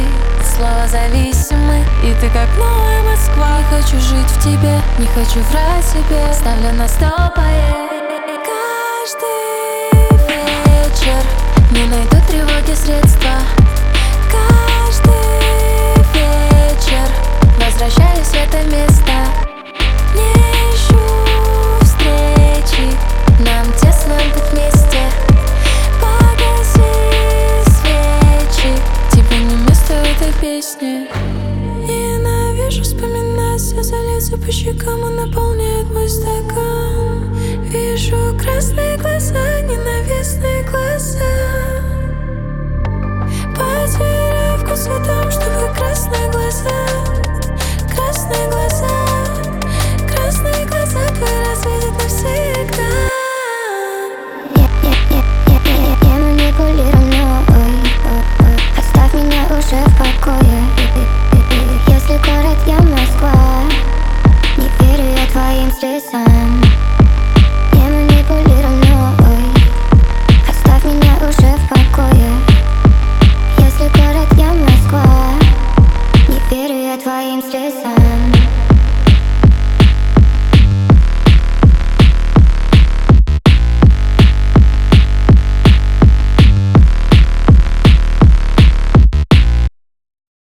слова зависимы, и ты как новая Москва. Не хочу жить в тебе, не хочу врать себе, ставлю на стол поесть. Каждый вечер не найду тревоги средства. Каждый вечер возвращаюсь в это место. Не ищу встречи, нам тесно быть вместе. Погаси свечи, тебе не место в этой песне. Ненавижу вспоминать, слезы льются по щекам и наполняют мой стакан. Вижу красные глаза, ненавистные глаза. Потеряю вкус в том, чтобы красные глаза, красные глаза, красные глаза твои развидят навсегда. Я манипулирую мной, оставь меня уже в покое. Если город я Москва, не верю я твоим слезам.